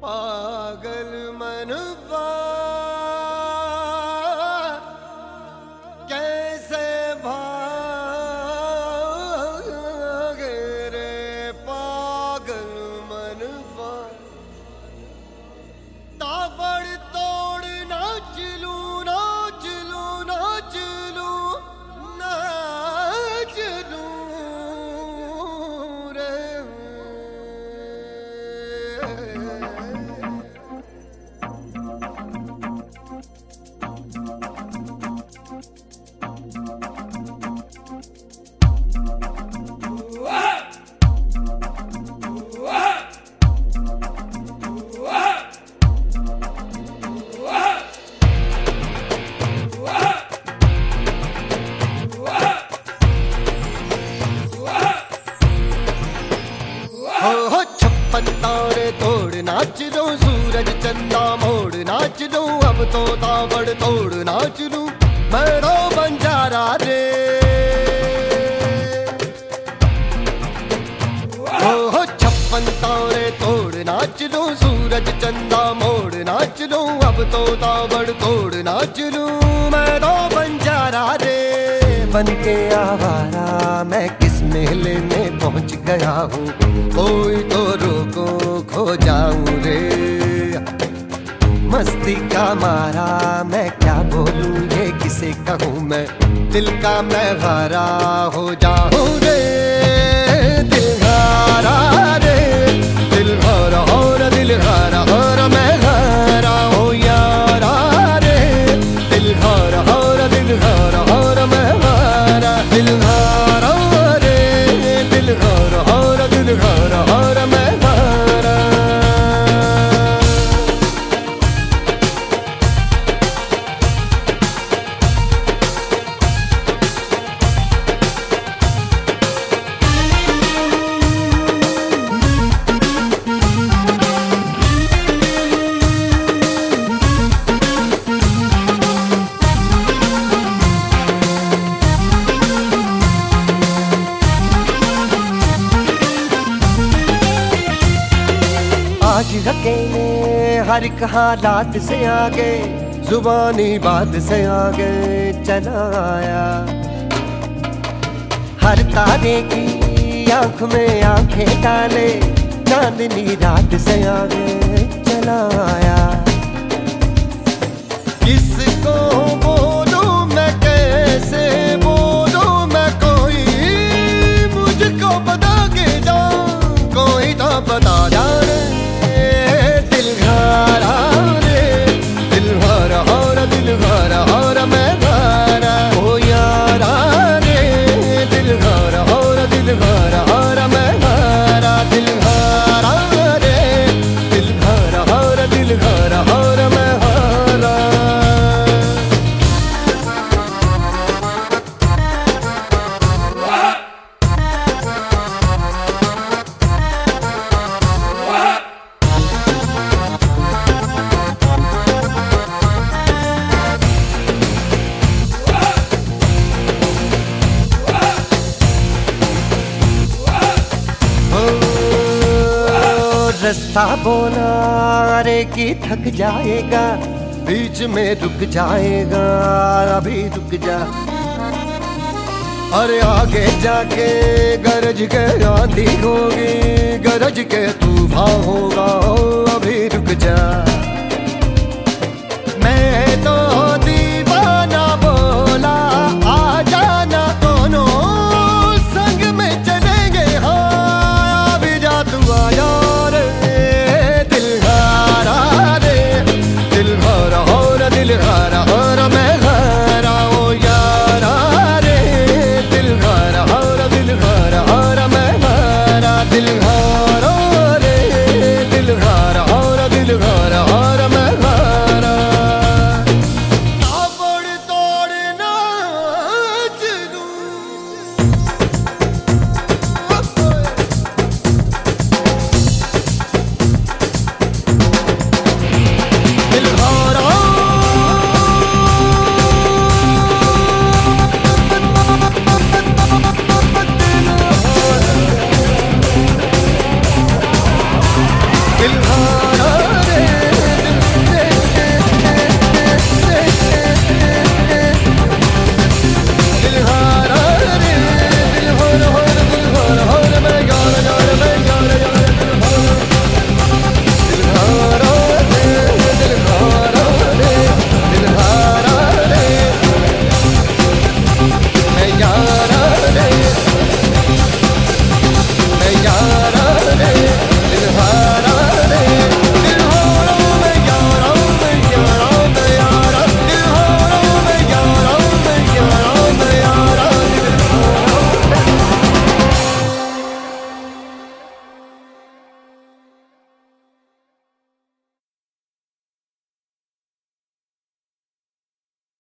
पागल मनवा कैसे भागे रे पागल मनवा। ताबड़ तोड़ नाच लूं नाच लूं नाच लूं नाच लूं रे। हो छप्पन तारे तोड़ नाच लो सूरज चंदा मोड़ नाच लो अब तो ताबड़ तोड़ नाच लूं मैं तो बंजारा रे। हो छप्पन तारे तोड़ नाच लो सूरज चंदा मोड़ नाच लो अब तो ताबड़ तोड़ नाच लूं मैं तो बंजारा रे। बन के आवारा मैं किस मेले में पहुंच गया हूँ कोई तो रोको खो जाऊं रे। मस्ती का मारा मैं क्या बोलूं ये किसे कहूँ मैं दिल का मैं हारा हो जाऊं रे। दिल हारा रे दिल हारा और दिल हारा और मैं हारा हो यारा रे। दिल हारा और दिल हारा और मैं हारा दिल हारा रे दिल हारा और दिल हारा और मैं हारा। आज अकेले हर एक हालात से आगे जुबानी बात से आगे चला आया। हर तारे की आंख में आंखें डाले चांदनी रात से आगे चला आया। किसको बोलूं मैं कैसे बोलूं मैं कोई मुझको बता के जा कोई तो बता जा रे। दिल हारा रे दिल हारा और दिल हारा और मैं हारा ओ यारा रे। दिल हारा और दिल हारा और मैं हारा दिल हारा रे दिल हारा और दिल हारा और मैं हारा। रास्ता बोला अरे कि थक जाएगा बीच में रुक जाएगा अभी रुक जा। अरे आगे जाके गरज के आंधी होगी गरज के तूफान होगा अभी रुक जा।